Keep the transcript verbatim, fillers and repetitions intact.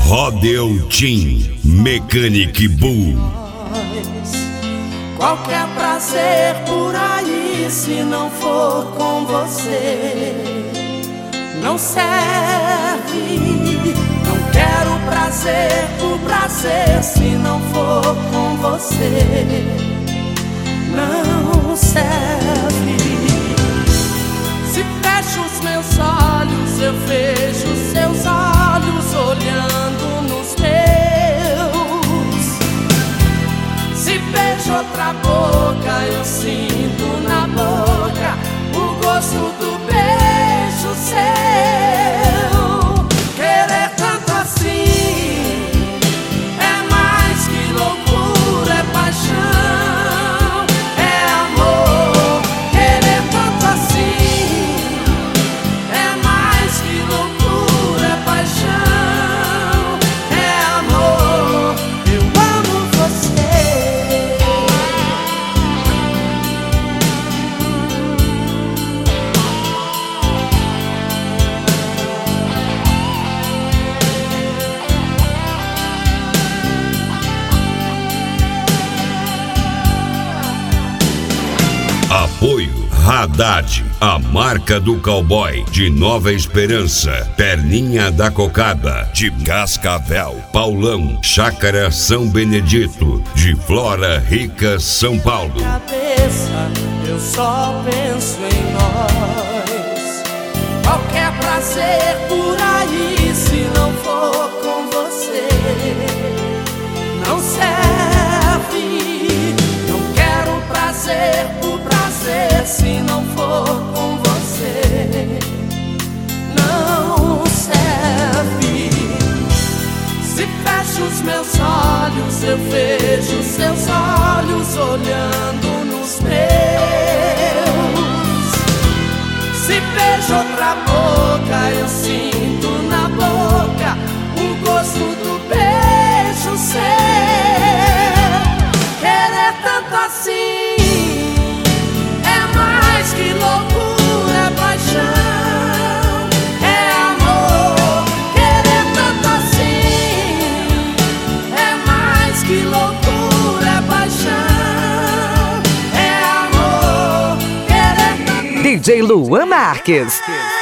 Rodeo Team Mechanic Bull. Qualquer prazer por aí, se não for com você, não serve. Não quero prazer por prazer, se não for com você, não serve. Se fecho os meus olhos, eu vejo seus olhos olhando nos meus. Se beijo outra boca, eu sinto na boca o gosto do beijo seu. Querer tanto assim é mais que loucura, é paixão, é amor. Querer tanto assim é mais que loucura, é paixão, é amor. Eu amo você. Apoio Haddad, a marca do cowboy de Nova Esperança, Perninha da Cocada, de Cascavel, Paulão, Chácara São Benedito, de Flora Rica, São Paulo. Cabeça, eu só penso em nós. Qualquer prazer por aí, se não for com você, não serve. Não quero prazer por prazer, se não for com você, não serve. Se fecho os meus olhos, eu vejo seus olhos olhando nos meus. Se beijo outra boca, eu sinto na boca o gosto do beijo seu. Querer tanto assim é mais que loucura, é paixão, é amor. Querer tanto assim é mais que loucura, é paixão, é amor. Querer tanto D J Luan Marques.